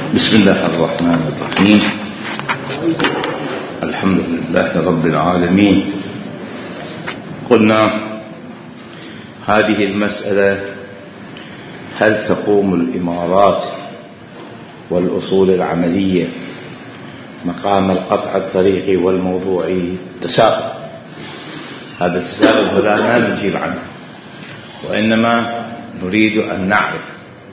بسم الله الرحمن الرحيم. الحمد لله رب العالمين. قلنا هذه المسألة: هل تقوم الإمارات والأصول العملية مقام القطع الطريقي والموضوعي؟ تساؤل. هذا التساؤل لا نجيب عنه، وإنما نريد أن نعرف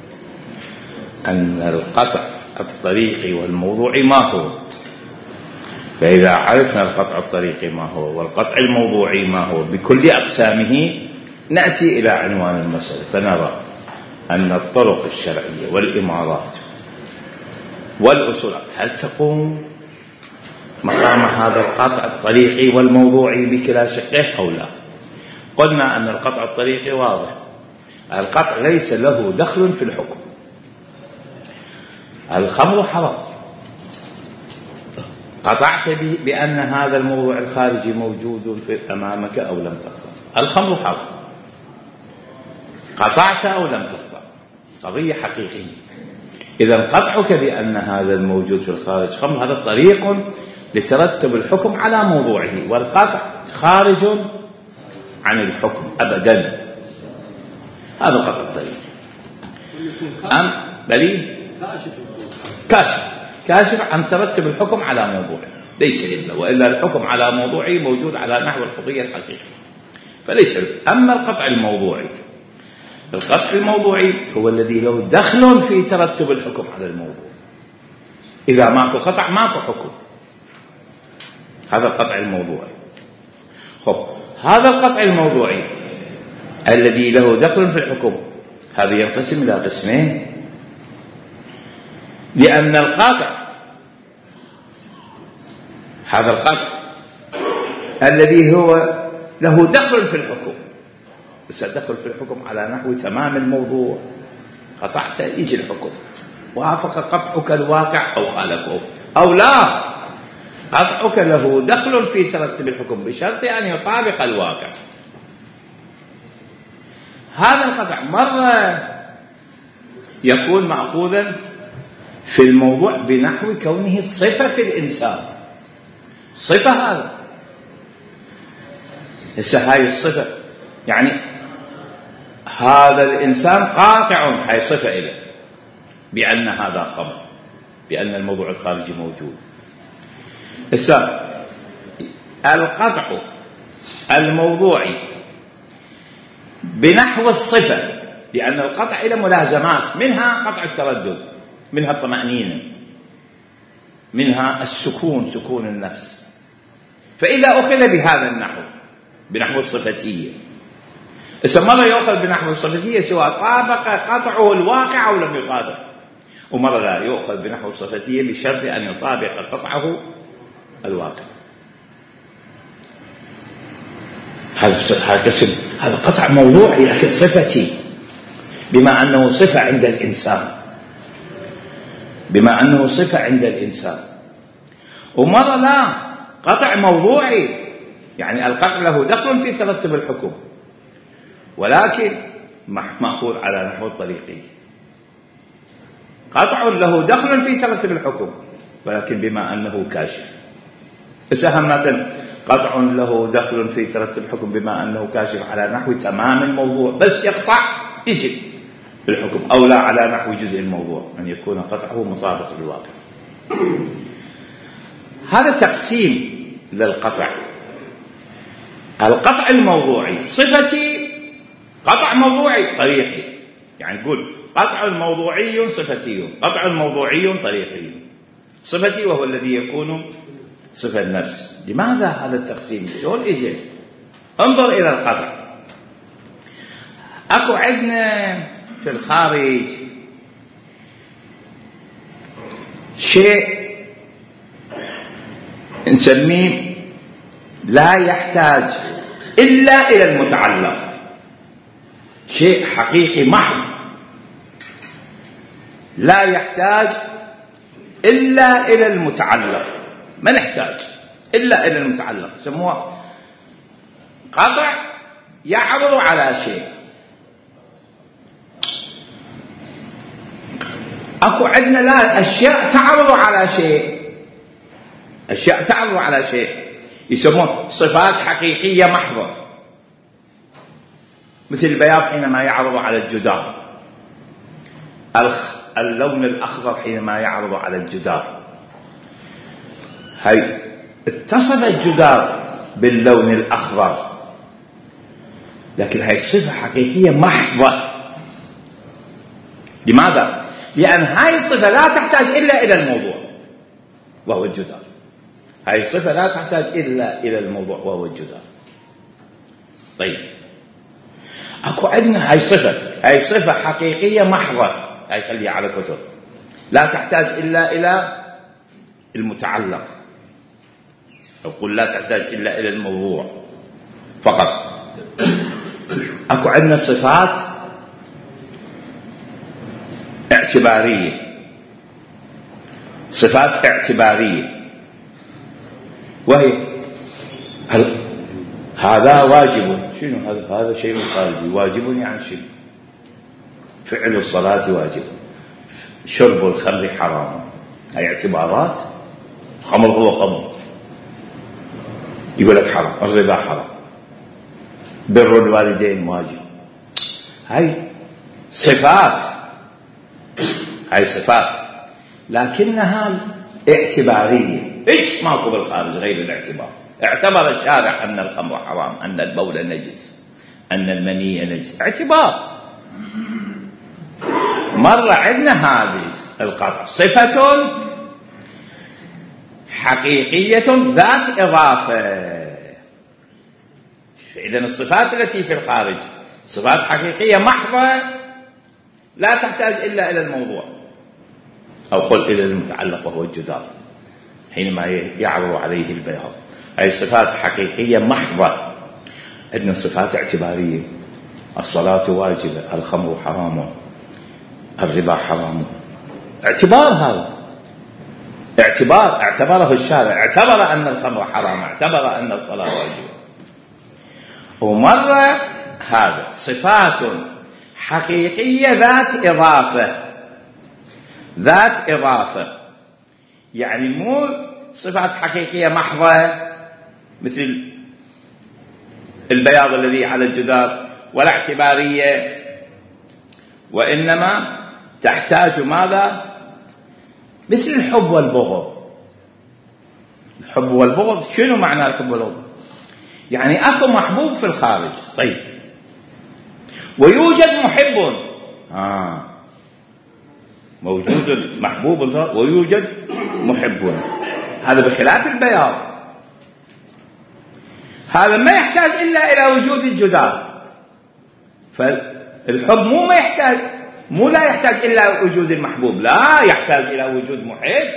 أن القطع الطريقي والموضوعي ما هو. فإذا عرفنا القطع الطريقي ما هو والقطع الموضوعي ما هو بكل أقسامه، نأتي إلى عنوان المسألة فنرى أن الطرق الشرعية والإمارات والأصول هل تقوم مقام هذا القطع الطريقي والموضوعي بكلا شقه أو لا. قلنا أن القطع الطريقي واضح، القطع ليس له دخل في الحكم. الخمر حرام، قطعت بأن هذا الموضوع الخارجي موجود أمامك أو لم تقطع. الخمر حرام، قطعت أو لم تقطع، قضية حقيقية. إذا قطعك بأن هذا الموجود في الخارج خمر هذا طريق لترتب الحكم على موضوعه، والقطع خارج عن الحكم أبدا. هذا القطع الطريقي. دليل كاشف عن ترتب الحكم على موضوعه، ليس إلا وإلا الحكم على موضوعه موجود على نحو القضية الحقيقية، فليس. أما القطع الموضوعي هو الذي له دخل في ترتب الحكم على الموضوع. إذا ماكو قطع ماكو حكم. هذا القطع الموضوعي. هذا القطع الموضوعي الذي له دخل في الحكم هذا ينقسم إلى قسمين، لأن القطع هذا القطع الذي هو له دخل في الحكم، بس الدخل في الحكم على نحو تمام الموضوع. قطعت يجي الحكم، وافق قطعك الواقع أو خالفه أو لا. قطعك له دخل في ترتب الحكم بشرط أن يطابق الواقع. هذا القطع مرة يكون مأخوذا في الموضوع بنحو كونه صفة في الإنسان. صفة هذا هاي الصفة، يعني هذا الإنسان قاطع، هاي صفة إله بأن هذا خمر، بأن الموضوع الخارجي موجود. القطع الموضوعي بنحو الصفة، لأن القطع إلى ملازمات، منها قطع التردد، منها الطمأنينة، منها السكون، سكون النفس. فإذا أخذ بهذا النحو بنحو الصفتية، مرة يأخذ بنحو الصفتية سواء طابق قطعه الواقع أو لم يطابق، ومرة لا يأخذ بنحو الصفتية بشرط أن يطابق قطعه الواقع. هذا قطع موضوعي لكن صفتي، بما أنه صفة عند الإنسان. ومرة لا، قطع موضوعي يعني القطع له دخل في ترتب الحكم، ولكن مأخوذ على نحو الطريقي. قطع له دخل في ترتب الحكم ولكن بما أنه كاشف. مثلا قطع له دخل في ترتب الحكم بما أنه كاشف على نحو تمام الموضوع، بس يقطع يجي الحكم، أو لا على نحو جزء الموضوع، أن يكون قطعه مطابق للواقع. هذا تقسيم للقطع. القطع الموضوعي صفتي، قطع موضوعي طريقي، يعني نقول قطع موضوعي صفتي، قطع موضوعي طريقي. صفتي وهو الذي يكون صفة النفس. لماذا هذا التقسيم؟ شلون يجي؟ انظر إلى القطع. أكو عندنا في الخارج شيء نسميه لا يحتاج إلا إلى المتعلق، شيء حقيقي محض لا يحتاج إلا إلى المتعلق، ما نحتاج إلا إلى المتعلق. يسموه قطع يعرض على شيء. اكو عندنا لا اشياء تعرض على شيء، اشياء تعرض على شيء يسمون صفات حقيقية محضة، مثل البياض حينما يعرض على الجدار، اللون الأخضر حينما يعرض على الجدار. هاي اتصف الجدار باللون الأخضر، لكن هاي صفة حقيقية محضة. لماذا؟ لأن هاي الصفة لا تحتاج إلا إلى الموضوع وهو الجدار. هاي الصفة لا تحتاج إلا إلى الموضوع وهو الجدار. طيب أكو عندنا هاي صفة حقيقية محضة، هاي خليها على كتب، لا تحتاج إلا إلى المتعلق، أو قل لا تحتاج إلا إلى الموضوع فقط. أكو عندنا صفات اعتبارية، صفات اعتبارية، وهي هذا واجب. شنو هذا؟ شيء خارجي. واجب يعني شيء، فعل الصلاة واجب، شرب الخمر حرام. هاي اعتبارات. الخمر هو خمر، يقول لك حرام. الربا حرام، بر الوالدين واجب. هاي صفات، هاي صفات لكنها اعتبارية. ايش ماكو بالخارج غير الاعتبار. اعتبر الشارع أن الخمر حرام، أن البول نجس، أن المني نجس، اعتبار. مرة عندنا هذه القطع صفة حقيقية ذات إضافة. إذن الصفات التي في الخارج صفات حقيقية محضة لا تحتاج إلا إلى الموضوع، أو قل إلى المتعلق وهو الجدار حينما يعرض عليه البياض. هذه صفات حقيقية محضة. عندنا صفات اعتبارية، الصلاة واجبة، الخمر حرام، الربا حرام. اعتبار، هذا اعتبار، اعتبره الشارع، اعتبر أن الخمر حرام، اعتبر أن الصلاة واجبة. ومرة هذا صفات حقيقية ذات إضافة، ذات إضافة، يعني مو صفات حقيقية محضة مثل البياض الذي على الجدار، ولا اعتبارية، وإنما تحتاج ماذا؟ مثل الحب والبغض. الحب والبغض، شنو معنى الحب والبغض؟ يعني أكو محبوب في الخارج، طيب، ويوجد محب، موجود المحبوب ويوجد محب. هذا بخلاف البياض، هذا ما يحتاج إلا إلى وجود الجدار. فالحب مو لا يحتاج إلا وجود المحبوب، لا يحتاج إلى وجود محب.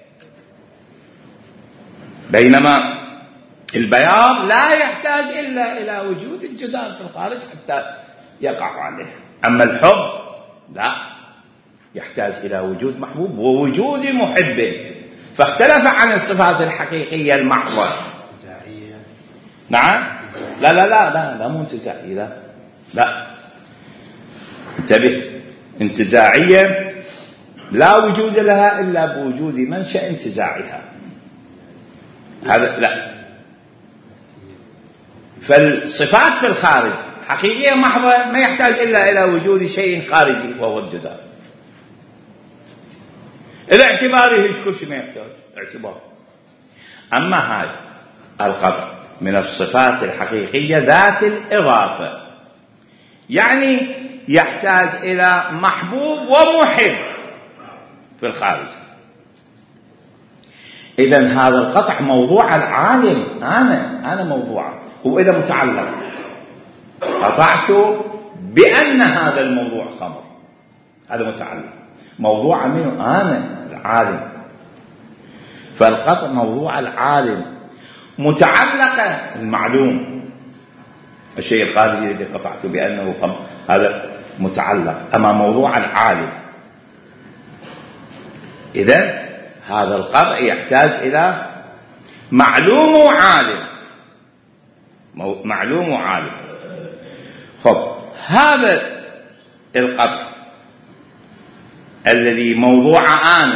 بينما البياض لا يحتاج إلا إلى وجود الجدار في الخارج حتى يقع عليه. أما الحب لا، يحتاج إلى وجود محبوب ووجود محب. فاختلف عن الصفات الحقيقية المحضة. نعم، لا لا لا لا لا، مو انتزاعية، لا انتبه. انتزاعية لا وجود لها إلا بوجود منشأ انتزاعها، هذا لا. فالصفات في الخارج حقيقية محضة، ما يحتاج إلا إلى وجود شيء خارجي وهو الجدار. الاعتباري هيك كل شيء ما يحتاج اعتبار. أما هاي القطع من الصفات الحقيقية ذات الإضافة، يعني يحتاج إلى محبوب ومحب في الخارج. إذن هذا القطع موضوع العالم، أنا موضوع، وإذا متعلق قطعت بأن هذا الموضوع خمر، هذا متعلق، موضوع منه أنا العالم. فالقطع موضوع العالم، متعلقة المعلوم، الشيء الخارجي الذي قطعت بأنه خمر، هذا متعلق. أما موضوع العالم، إذن هذا القطع يحتاج إلى معلوم وعالم، معلوم وعالم. خب، هذا القطع الذي موضوع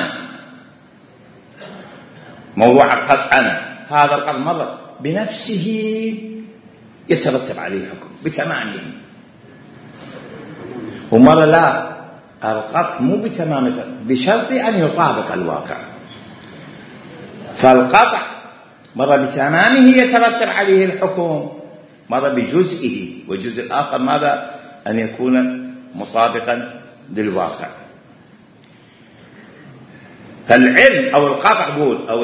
القطع أنا، هذا القطع مرة بنفسه يترتب عليه الحكم بتمامه، ومرة لا، القطع مو بتمامه بشرط أن يطابق الواقع. فالقطع مرة بتمامه يترتب عليه الحكم، مرة بجزئه، والجزء الآخر ماذا؟ أن يكون مطابقا للواقع. فالعلم أو القطع أو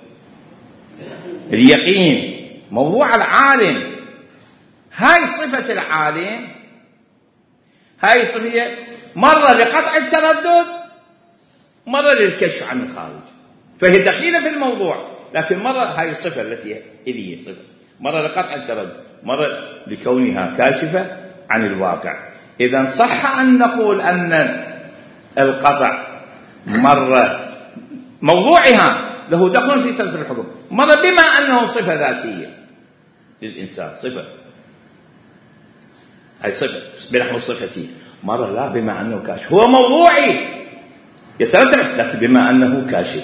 اليقين موضوع العالم، هاي صفة العالم، هاي صفة مرة لقطع التردد، مرة للكشف عن الخارج، فهي دخيلة في الموضوع، لكن مرة هاي الصفة التي هي صفة، مرة لقطع التردد، مرة لكونها كاشفة عن الواقع. إذن صح أن نقول أن القطع مرة موضوعها له دخل في سلسلة الحكم، مرة بما أنه صفة ذاتية للإنسان، صفة، هاي صفة بنحو صفتي، مرة لا بما أنه كاشف، هو موضوعي يترتب، لكن بما أنه كاشف.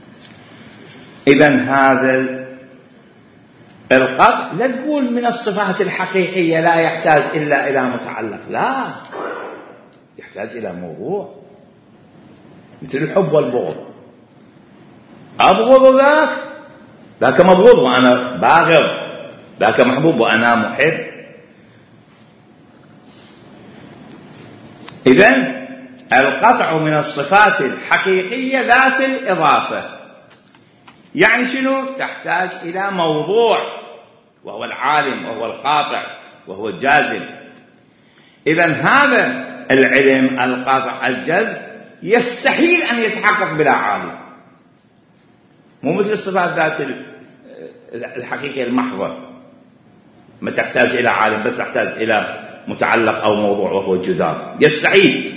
إذن هذا القطع لا تقول من الصفات الحقيقية لا يحتاج إلا إلى متعلق، لا، يحتاج إلى موضوع، مثل الحب والبغض، أبغض ذاك مبغوض وأنا باغض، ذاك محبوب وأنا محب. إذن القطع من الصفات الحقيقية ذات الإضافة، يعني شنو؟ تحتاج إلى موضوع، وهو العالم، وهو القاطع، وهو الجازم. إذن هذا العلم القاطع الجزم يستحيل أن يتحقق بلا عالم، مو مثل الصفات ذات الحقيقة المحضة ما تحتاج إلى عالم، بس تحتاج إلى متعلق أو موضوع وهو الجدار، يستحيل.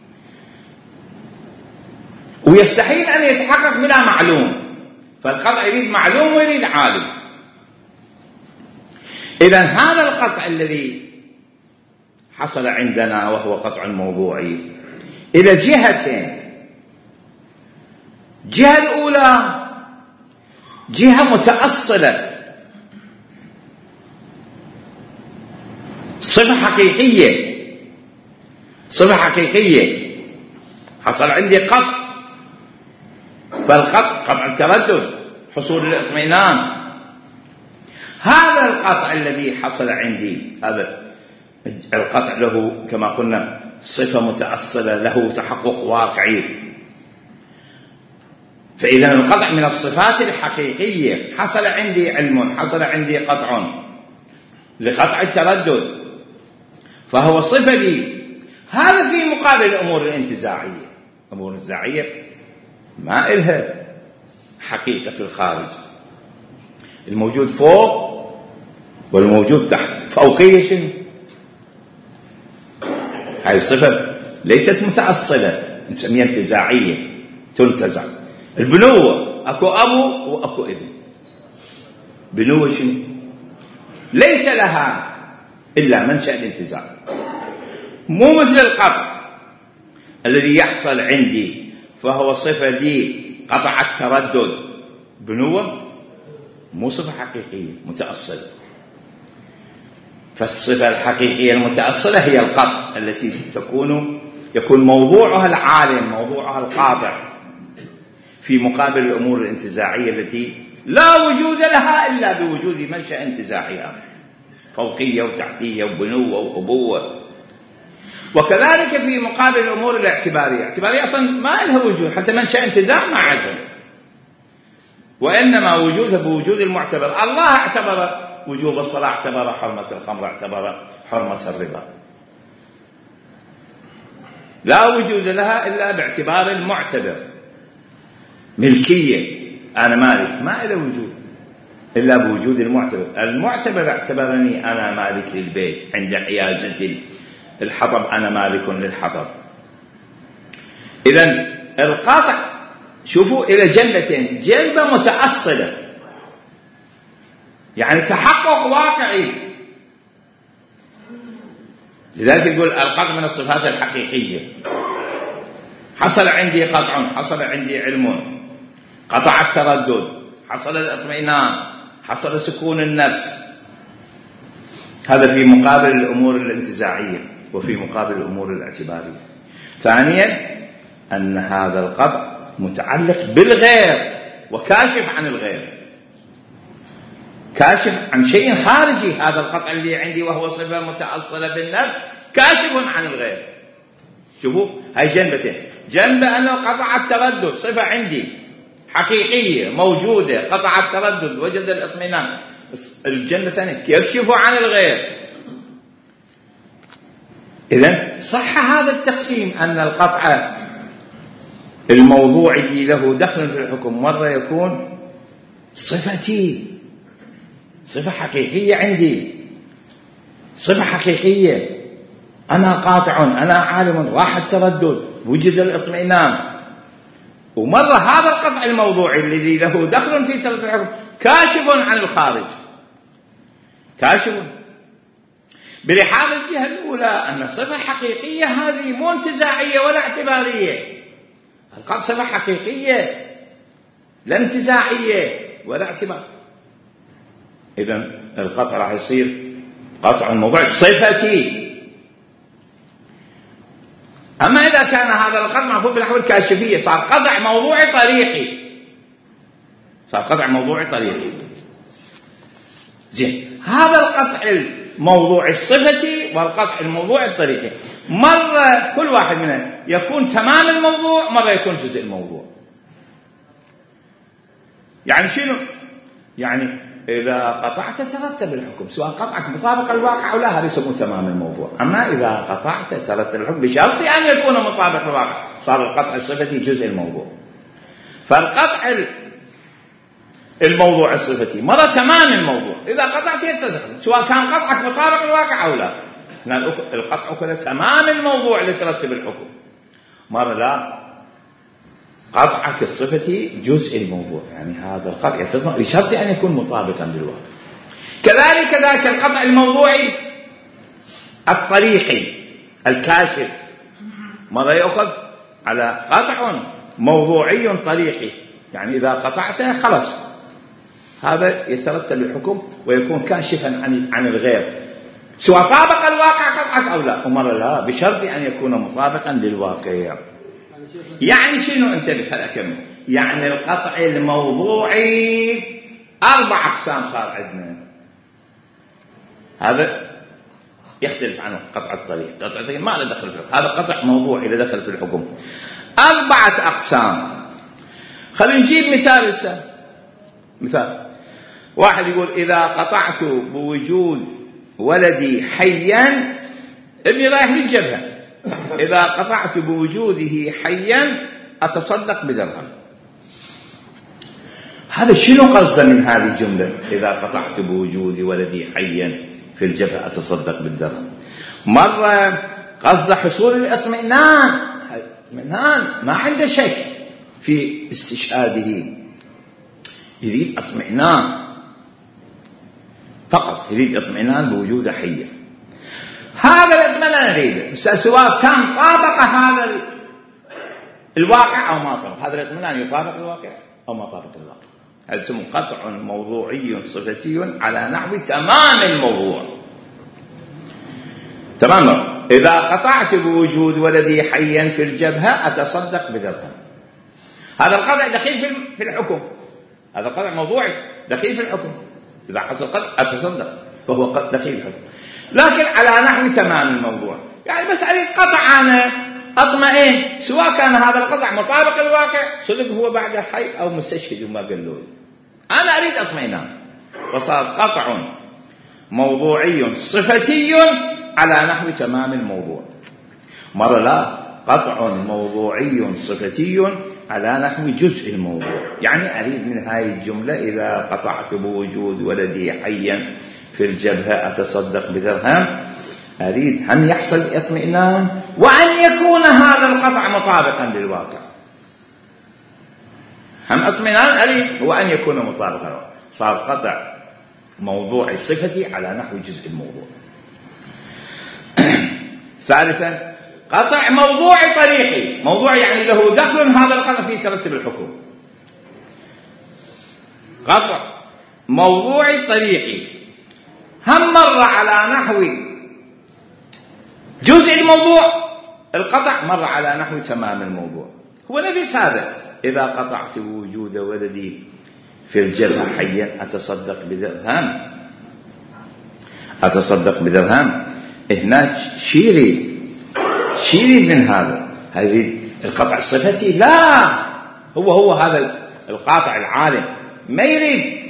ويستحيل أن يتحقق بلا معلوم، فالقطع يريد معلوم ويريد عالم. إذن هذا القطع الذي حصل عندنا وهو قطع موضوعي إلى جهتين، جهة الأولى جهة متأصلة، صفة حقيقية، حصل عندي قطع، فالقطع قطع التردد، حصول الاطمئنان. هذا القطع الذي حصل عندي، هذا القطع له كما قلنا صفة متأصلة، له تحقق واقعي. فإذا القطع من الصفات الحقيقية، حصل عندي علم، حصل عندي قطع لقطع التردد، فهو صفة لي. هذا في مقابل الأمور الانتزاعية. الأمور الانتزاعية ما إلها حقيقة في الخارج، الموجود فوق والموجود تحت، فوقية شنو؟ هاي الصفة ليست متأصلة، نسميها انتزاعية، تنتزع. البنوة أكو أبو وأكو ابن، بنوة شنو؟ ليس لها إلا منشأ الانتزاع، مو مثل القطع الذي يحصل عندي فهو صفة لي قطع التردد. بنوة مو صفة حقيقية متأصلة، فالصفة الحقيقية المتأصلة هي القطع التي يكون موضوعها العالم، موضوعها القاطع، في مقابل الأمور الانتزاعية التي لا وجود لها إلا بوجود منشأ انتزاعها، فوقية وتحتية وبنوة وأبوة. وكذلك في مقابل الأمور الاعتبارية أصلا ما لها وجود، حتى منشأ انتزاع ما عندها، وإنما وجودها بوجود المعتبر. الله اعتبر وجوب الصلاة، اعتبر حرمة الخمر، اعتبر حرمة الربا، لا وجود لها إلا باعتبار المعتبر. ملكية، أنا مالك، ما إلى وجود إلا بوجود المعتبر. المعتبر اعتبرني أنا مالك للبيت، عند حيازة الحطب أنا مالك للحطب. إذن القاطع شوفوا إلى جنبتين، جنبة متأصلة يعني تحقق واقعي، لذلك يقول القطع من الصفات الحقيقية، حصل عندي قطع، حصل عندي علم، قطع التردد، حصل الاطمئنان، حصل سكون النفس. هذا في مقابل الأمور الانتزاعية وفي مقابل الأمور الاعتبارية. ثانيا أن هذا القطع متعلق بالغير وكاشف عن الغير، كاشف عن شيء خارجي. هذا القطع اللي عندي وهو صفة متأصلة بالنفس كاشف عن الغير. شوفوا هاي جنبتين، جنبة أنه قطع التردد صفة عندي حقيقية موجودة، قطع التردد وجد الاطمئنان. الجنبة الثانية يكشف عن الغير. إذن صح هذا التقسيم أن القطع الموضوعي اللي له دخل في الحكم مرة يكون صفتي، صفة حقيقية عندي، صفة حقيقية، أنا قاطع، أنا عالم، راح التردد، وجد الاطمئنان. ومرة هذا القطع الموضوعي الذي له دخل في تردد الحكم كاشف عن الخارج، كاشف. بلحاظ الجهة الأولى أن الصفة حقيقية هذه مو انتزاعية ولا اعتبارية، القطع صفة حقيقية لا انتزاعية ولا اعتبار. إذن القطع راح يصير قطع الموضوع صفتي. أما إذا كان هذا القطع معفوف بالنحو الكاشفية صار قطع موضوعي طريقي، صار قطع موضوعي طريقي. زين، هذا القطع الموضوعي الصفتي والقطع الموضوعي الطريقي مرة كل واحد منهم يكون تمام الموضوع، مرة يكون جزء الموضوع. يعني شنو؟ يعني إذا قطعت ترتب الحكم، سواء قطعك مطابق الواقع أو لا، هذا يسمى تمام الموضوع. أما إذا قطعت ترتب الحكم بشرط أن يكون مطابق الواقع، صار القطع الصفتي جزء الموضوع. فالقطع الموضوع الصفتي مرة تمام الموضوع، إذا قطعت يترتب، سواء كان قطعك مطابق الواقع أو لا. القطع كله تمام الموضوع اللي ترتب الحكم. مرة لا، قطعك الصفتي جزء الموضوع، يعني هذا القطع يترتب بشرط أن يكون مطابقا للواقع. كذلك ذاك القطع الموضوعي الطريقي الكاشف مرة يأخذ على قطع موضوعي طريقي، يعني إذا قطعته خلص هذا يترتب الحكم ويكون كاشفا عن الغير، سواء طابق الواقع قطعك أو لا. ومرة لا، بشرط أن يكون مطابقا للواقع. يعني شنو؟ انتبه خليني أكمل. يعني القطع الموضوعي 4 أقسام صار عندنا. هذا يختلف عن قطع الطريق، قطع الطريق ما له دخل في الحكم، هذا قطع موضوعي له دخل في الحكم. 4 أقسام. خلينا نجيب مثال هسه. مثال واحد يقول إذا قطعت بوجود ولدي حيا، ابني رايح للجبهة، إذا قطعت بوجوده حيا أتصدق بدرهم. هذا شنو قصده من هذه الجملة؟ إذا قطعت بوجود ولدي حيا في الجبهة أتصدق بالدرهم. مرة قصده حصول الاطمئنان، ما عنده شك في استشهاده، يريد اطمئنان فقط، يريد اطمئنان بوجوده حيا. هذا الاطمئنان يريده، سواء كان طابق هذا الواقع أو ما طابق. هذا الاطمئنان يطابق الواقع أو ما طابق الواقع. هذا اسمه قطع موضوعي صفتي على نحو تمام الموضوع. تمام. إذا قطعت بوجود ولدي حيا في الجبهة أتصدق بدرهم. هذا القطع دخيل في الحكم، هذا القطع موضوعي دخيل في الحكم. إذا حصل قطع أتصدق فهو دخيل في الحكم، لكن على نحو تمام الموضوع. يعني بس أريد قطع أنا أطمئن، سواء كان هذا القطع مطابق الواقع، صدق هو بعد حي أو مستشهد وما قال له، أنا أريد أطمئنان. وصار قطع موضوعي صفتي على نحو تمام الموضوع. مرة لا، قطع موضوعي صفتي على نحو جزء الموضوع. يعني أريد من هاي الجملة إذا قطعت بوجود ولدي حيا في الجبهة أتصدق بدرهم، أريد أن يحصل اطمئنان وأن يكون هذا القطع مطابقا للواقع. هم اطمئنان أريد وأن يكون مطابقا للواقع. صار قطع موضوع صفتي على نحو جزء الموضوع. ثالثا قطع موضوعي طريقي. موضوعي يعني له دخل هذا القطع في ترتب الحكم. قطع موضوعي طريقي هم مر على نحو جزء الموضوع، القطع مر على نحو تمام الموضوع. هو نفس هذا: إذا قطعت وجود ولدي في الجبهة حيا أتصدق بدرهم، أتصدق بدرهم. هناك شيري من هذا القطع الصفتي. لا، هو هذا القاطع العالم ما يريد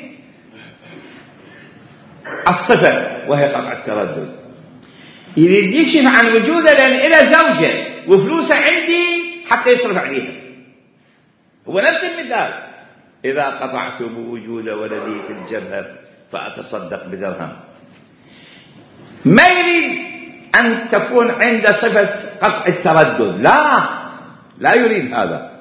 الصفة وهي قطع التردد، يريد يكشف عن وجوده لأن إلى زوجة وفلوسه عندي حتى يصرف عليها. هو نفس المثال: إذا قطعت بوجود ولدي في الجبهة فأتصدق بدرهم. ما يريد أن تكون عند صفة قطع التردد، لا يريد هذا.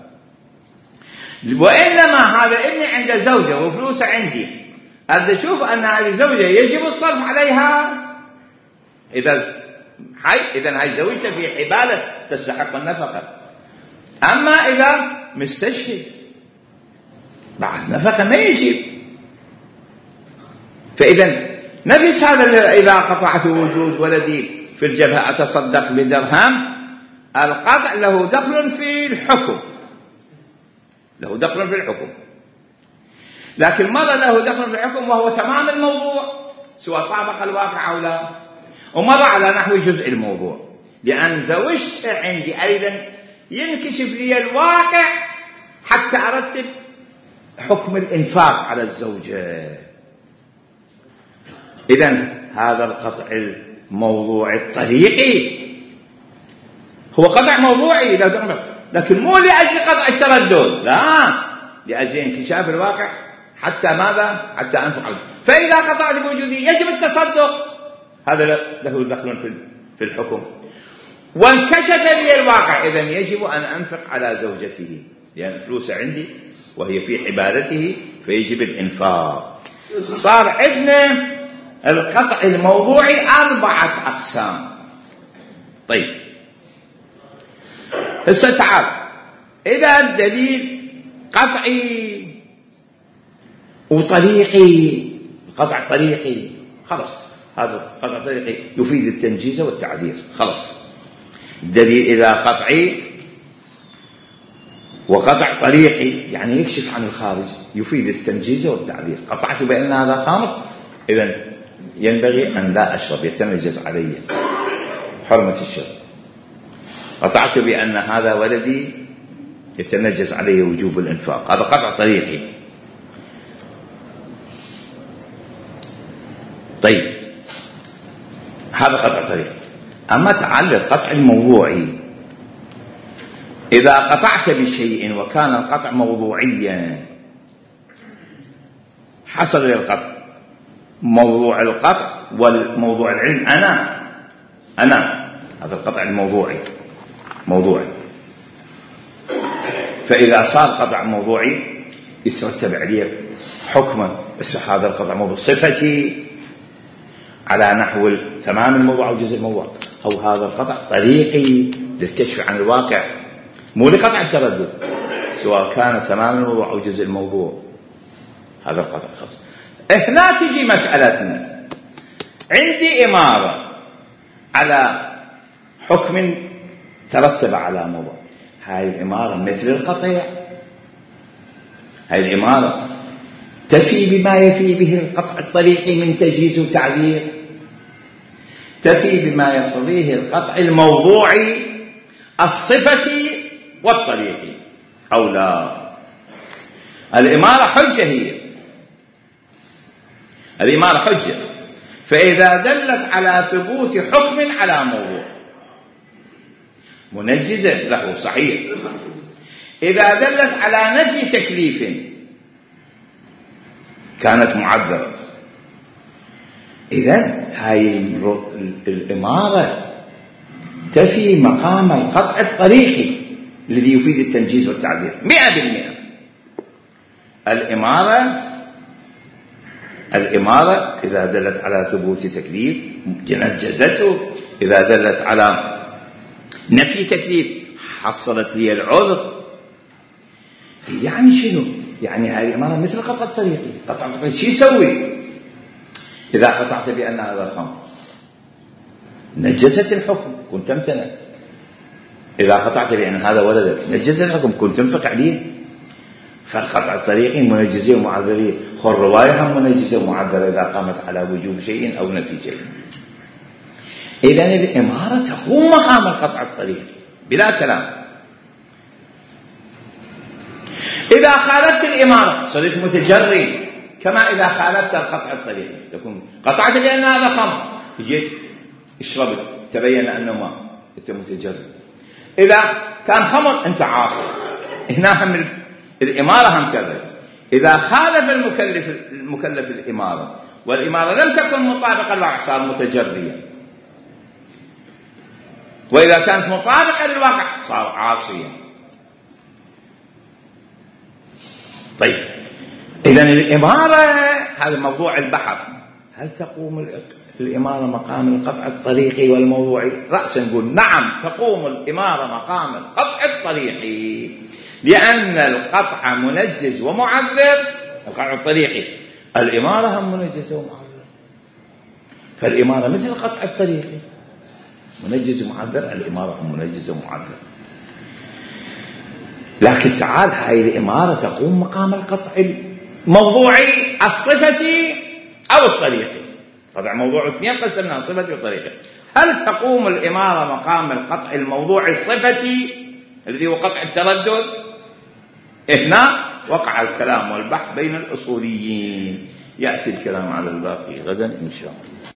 وإنما هذا ابني عند زوجة وفلوسه عندي، أريد أشوف أن هذه الزوجة يجب الصرف عليها. إذا هاي زوجته في حبالة تستحق النفقة. أما إذا مستشفي بعد نفقة ما يجب. فإذا نفس هذا: إذا قطعت وجود ولدي في الجبهة أتصدق بدرهم. القطع له دخل في الحكم، لكن مرة له دخل في الحكم وهو تمام الموضوع سواء طابق الواقع أو لا، ومرة على نحو جزء الموضوع. لأن زوجته عندي أيضا ينكشف لي الواقع حتى أرتب حكم الإنفاق على الزوجة. إذن هذا القطع الموضوع الطريقي هو قطع موضوعي، لكن مو لأجل قطع التردد، لا، لأجل انكشاف الواقع حتى ماذا؟ حتى أنفق عليه. فإذا قطعت بوجودي يجب التصدق، هذا له دخل في الحكم. وانكشف لي الواقع، إذن يجب أن أنفق على زوجته لأن فلوس عندي وهي في حبالته فيجب الإنفاق. صار عندنا القطع الموضوعي 4 أقسام. طيب، هسه تعال، إذا الدليل قطعي وطريقي، قطع طريقي، خلاص هذا قطع طريقي يفيد التنجيز والتعذير، خلاص. الدليل إذا قطعي وقطع طريقي يعني يكشف عن الخارج يفيد التنجيز والتعذير. قطعت بأن هذا خمر، إذن ينبغي أن لا أشرب، يتنجز علي حرمة الشرب. قطعت بأن هذا ولدي يتنجز عليه وجوب الإنفاق، هذا قطع طريقي. طيب، هذا قطع طريقي. أما تعال القطع الموضوعي: إذا قطعت بشيء وكان القطع موضوعيا حصل للقطع موضوع القطع والموضوع العلم أنا هذا القطع الموضوعي موضوعي. فإذا صار قطع موضوعي يترتب عليه حكمه، بس هذا القطع موضوع صفتي على نحو تمام الموضوع أو جزء الموضوع، أو هذا القطع طريقي للكشف عن الواقع مو لقطع التردد سواء كان تمام الموضوع أو جزء الموضوع. هذا القطع خاص. هنا تجي مسألتنا: عندي إمارة على حكم ترتب على موضوع، هاي الإمارة مثل القطيع، هاي الإمارة تفي بما يفي به القطع الطريقي من تجهيز وتعذير، تفي بما يقتضيه القطع الموضوعي الصفتي والطريقي أو لا. الإمارة حجة، هي الإمارة حجة، فإذا دلت على ثبوت حكم على موضوع منجزة له صحيح، إذا دلت على نفي تكليف كانت معذرة. إذن هاي الإمارة تفي مقام القطع الطريقي الذي يفيد التنجيز والتعبير 100%. الإمارة إذا دلت على ثبوت تكليف نجزته، إذا دلت على نفي تكليف، حصلت هي العذر. يعني شنو؟ يعني هذه الإمارة مثل قطع الطريق. قطع الطريق شو يسوي؟ إذا قطعت بأن هذا خمر نجست الحكم كنت تمتنع. إذا قطعت بأن هذا ولدك نجست الحكم كنت تنفق عليه. فالقطع الطريقي منجزية ومعذرية، والرواية هم منجزة ومعذرة إذا قامت على وجوب شيء أو نفي شيء. إذن الإمارة تقوم مقام القطع الطريقي بلا كلام. إذا خالفت الإمارة صرت متجري، كما إذا خالفت القطع الطريقي تكون قطعت لأن هذا خمر، جيت اشربت تبين أنه ماء، أنت متجري. إذا كان خمر أنت عاصي. هنا هم الإمارة هم كذلك. إذا خالف المكلف الإمارة والإمارة لم تكن مطابقة للواقع صار متجريا، وإذا كانت مطابقة للواقع صار عاصيا. طيب إذن الإمارة هذا موضوع البحث، هل تقوم الإمارة مقام القطع الطريقي والموضوعي؟ رأسا نقول نعم تقوم الإمارة مقام القطع الطريقي، لأن القطع منجز ومعذر. القطع الطريقي الإمارة هم منجز ومعذر، فالإمارة مثل القطع الطريقي منجز ومعذر، الإمارة هم منجز ومعذر. لكن تعال هاي الإمارة تقوم مقام القطع الموضوعي الصفتي أو الطريقي. قطع موضوع اثنين قسمناه صفتي وطريقي. هل تقوم الإمارة مقام القطع الموضوعي الصفتي الذي هو قطع التردد؟ هنا وقع الكلام والبحث بين الأصوليين. يأتي الكلام على الباقي غدا إن شاء الله.